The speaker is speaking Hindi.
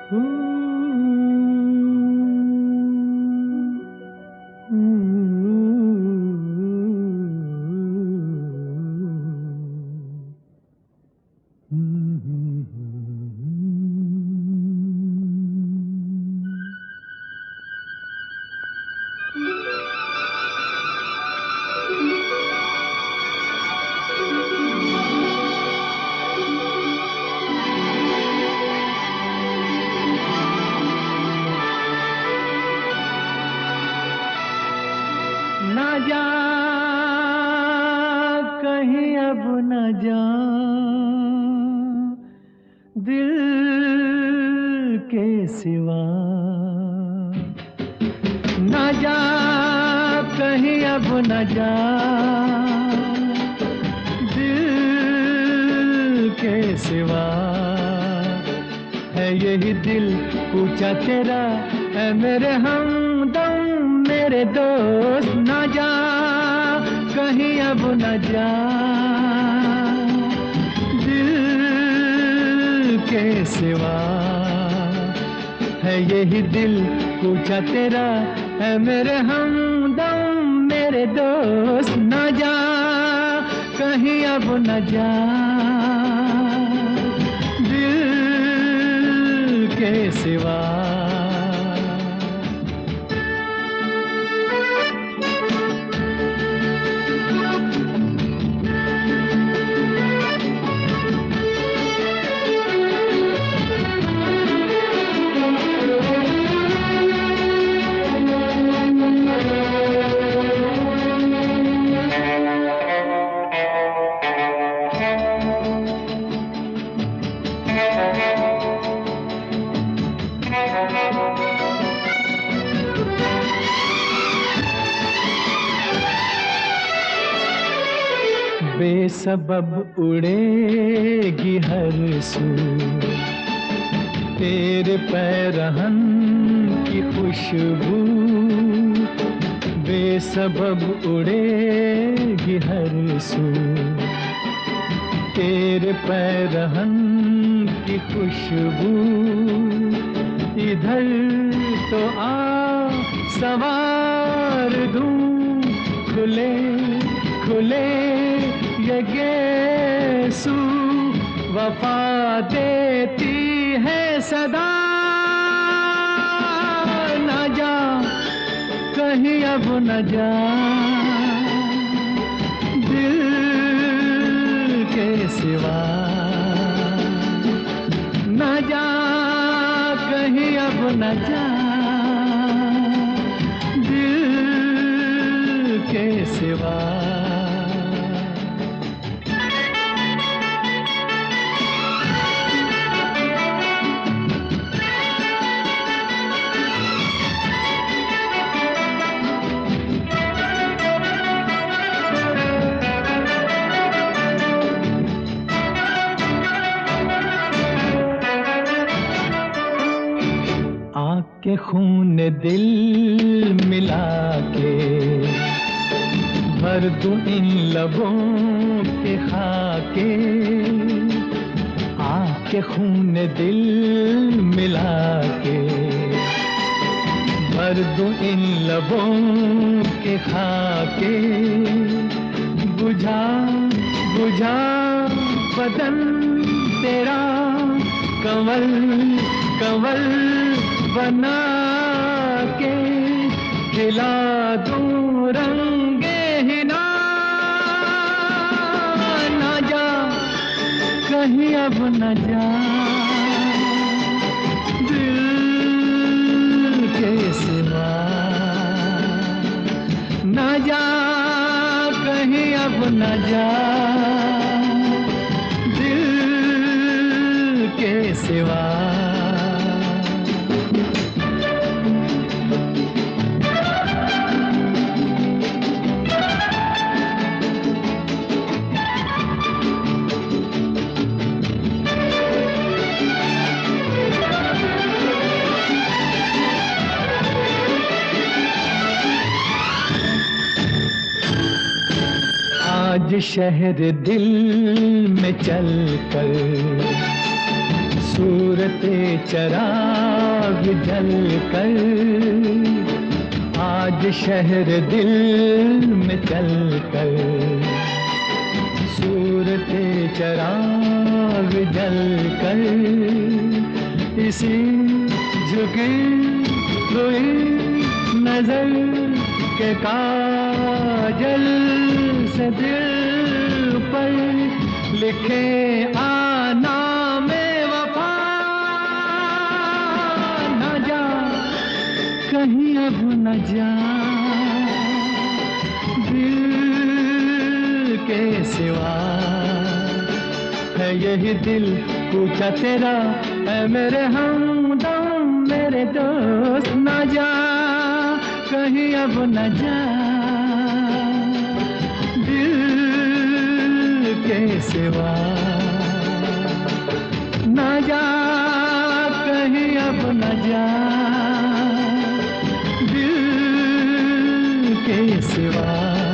ना जा कहीं अब न जा दिल के सिवा, ना जा कहीं अब न जा दिल के सिवा। है यही दिल पूछा तेरा, है मेरे हमदम मेरे दोस्त। ना जा कहीं अब न जा दिल के सिवा। है यही दिल पूछा तेरा, है मेरे हमदम मेरे दोस्त। ना जा कहीं अब न जा दिल के सिवा। बेसबब उड़ेगी हर सू तेरे पैरहन की खुशबू। बेसबब उड़ेगी हर सू तेरे पैरहन की खुशबू। इधर तो आ सवार दूं खुले खुले ये गेसू। वफा देती है सदा, न जा कहीं अब न जा दिल के सिवा। न जा कहीं अब न जा दिल के सिवा। आके खून दिल मिला के भर दूं इन लबों के खाके। आके खून दिल मिला के भर दूं इन लबों के खाके। बुझा बुझा बदन तेरा कंवल कंवल बना के। खिला दूं रंगे हिना, ना जा कहीं अब न जा दिल के सिवा। ना जा कहीं अब न जा दिल के सिवा। आज शहर दिल में चल कर सूरते चराग जल कर आज शहर दिल में चल कर, सूरते चराग जल कर इसी झुकी हुई नजर के काजल से दिल पर लिखे आना में वफा। न जा कहीं अब न जा दिल के सिवा, है यही दिल पूछा तेरा है मेरे हमदम मेरे दोस्त। न जा कहीं अब न जा दिल के सिवा, न जा कहीं अब न जा दिल के सिवा।